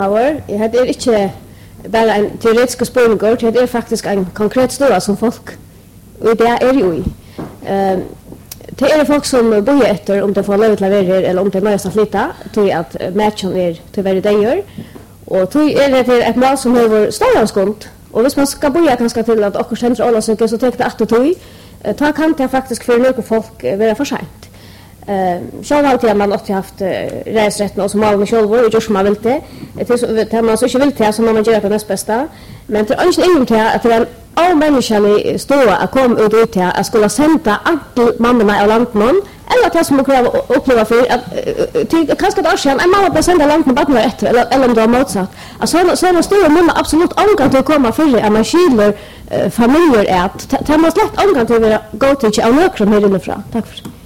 Jeg hade inte bara en teoretisk spurningar, det faktiskt en konkret ståa som folk och det är ju i. Det folk som bor efter om de får lov att lavera eller om de nöjer sig att flytta till att matchen till vad det gör. Och då är det ett mål som har stålandskont. Och hvis man ska börja kanske till att också centra alla så tar det att ta kan det faktiskt för några folk vara för sent. Själv har jag man också haft resrätten och som mål med själv och just man vill det man så inte vill det så man gör det näst bästa. Men det är inte ingenting att det all människan står att komma ut till att skulle sända alla mammorna av landmån eller att jag som kan uppleva för att kanske det är en mamma på sända landmån bara efter eller om det är motsatt. Alltså så stora mamma absolut angående att komma för att man skiljer familjer att det måste lätt angående att gå till av några mer inifrån. Tack för